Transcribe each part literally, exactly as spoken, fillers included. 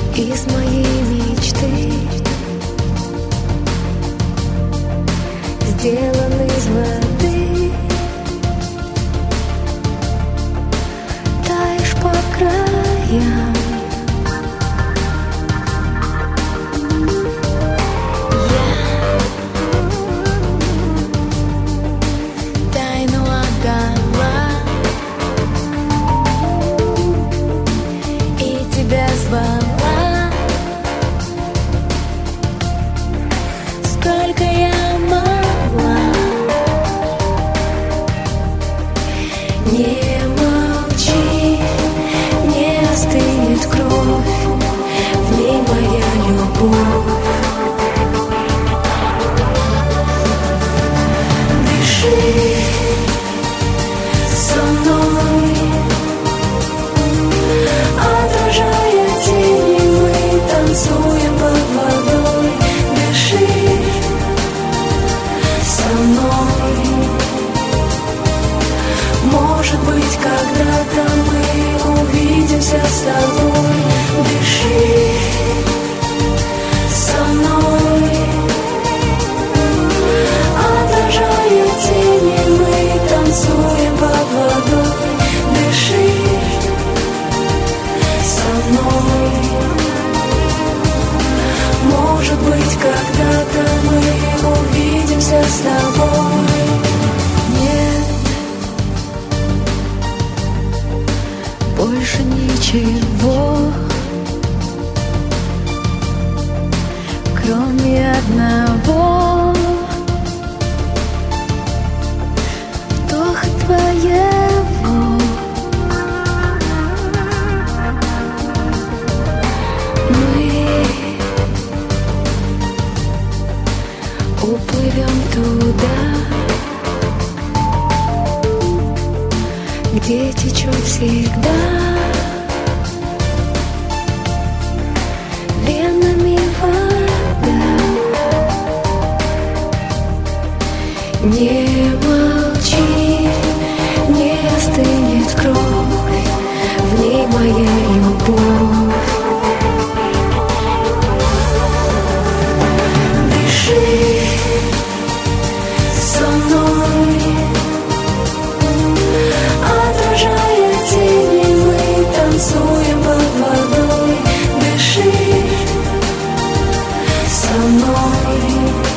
из моей мечты, сделан из воды. Таешь по краям. Сколько я могла, не молчи, не остынет кровь, в ней моя любовь. Дыши со мной, отражая тени, мы танцуем под водой. Дыши со мной, может быть, когда-то мы увидимся с тобой. Дыши со мной, отражая тени, мы танцуем под водой. Дыши со мной, может быть, когда-то мы увидимся с тобой. Нет, больше ничего, кроме одного вдоха твоего. Мы уплывем туда, где течет всегда венами вода. Не молчи, не остынет кровь, в ней моя любовь. Дыши со мной, отражая тени, мы танцуем под водой. Дыши со мной,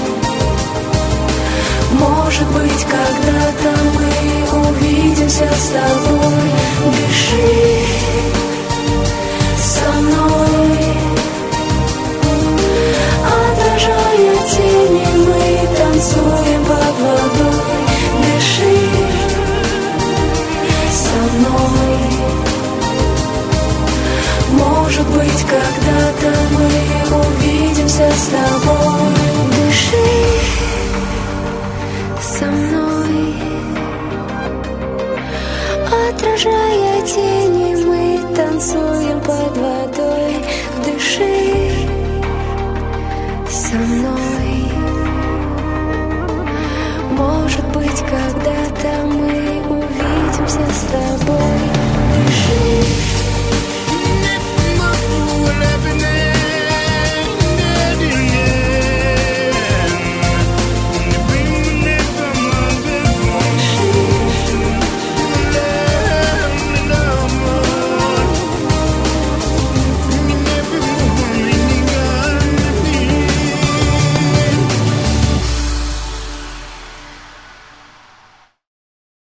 может быть, когда-то мы увидимся с тобой. Дыши со мной, отражая тени, мы танцуем под водой. Дыши со мной, может быть, когда-то мы увидимся с тобой. Дыши со мной.